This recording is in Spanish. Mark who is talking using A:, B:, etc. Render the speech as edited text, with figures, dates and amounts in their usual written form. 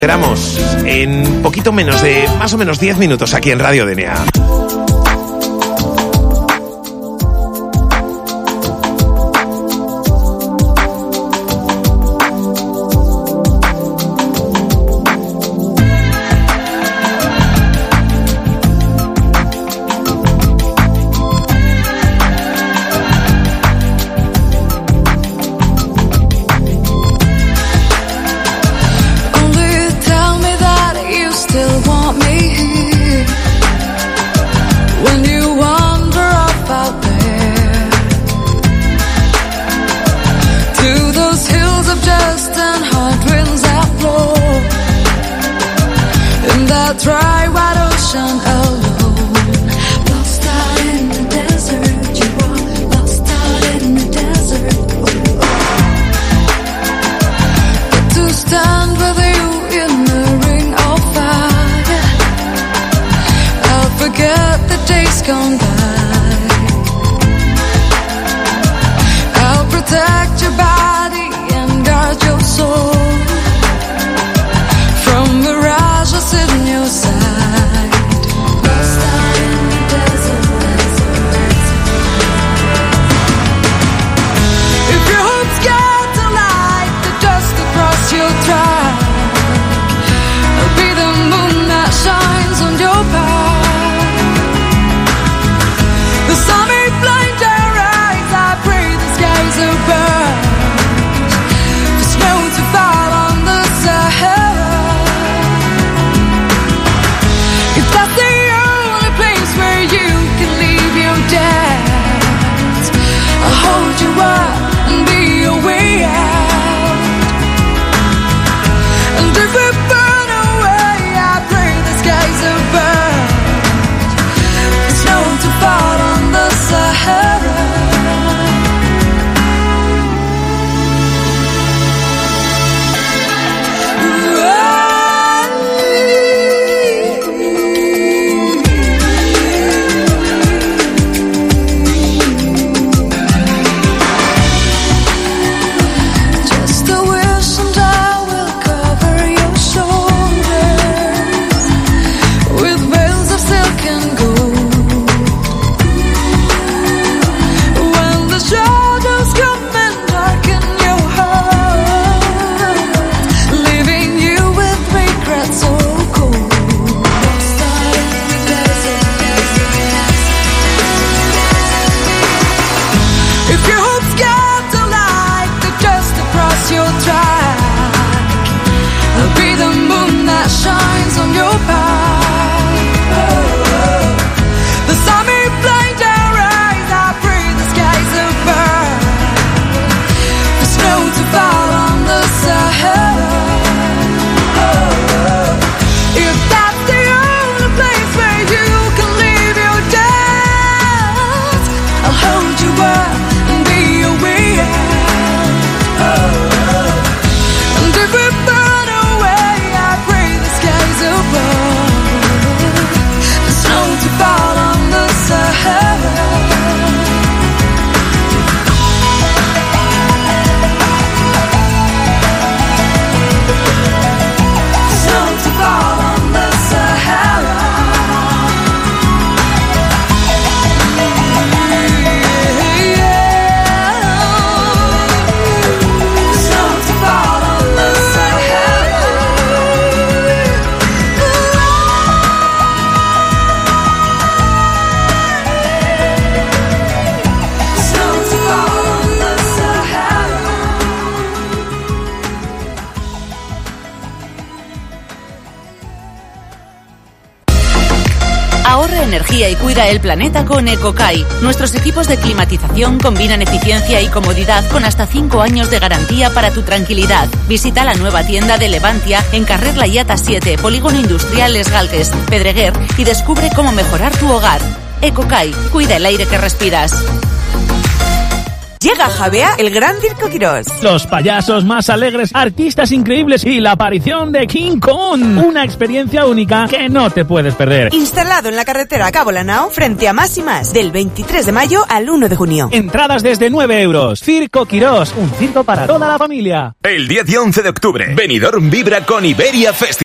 A: Esperamos en poquito menos de más o menos 10 minutos aquí en Radio DNA.
B: Energía y cuida el planeta con Ecokai. Nuestros equipos de climatización combinan eficiencia y comodidad con hasta 5 años de garantía para tu tranquilidad. Visita la nueva tienda de Levantia en Carrer Laiata 7, Polígono Industrial Les Galgues, Pedreguer, y descubre cómo mejorar tu hogar. Ecokai, cuida el aire que respiras.
C: Llega a Javea el Gran Circo Quirós.
D: Los payasos más alegres, artistas increíbles y la aparición de King Kong. Una experiencia única que no te puedes perder.
C: Instalado en la carretera Cabo Lanao, frente a Más y Más, del 23 de mayo al 1 de junio.
D: Entradas desde 9 euros. Circo Quirós, un circo para toda la familia.
E: El 10 y 11 de octubre, Benidorm vibra con Iberia Festival.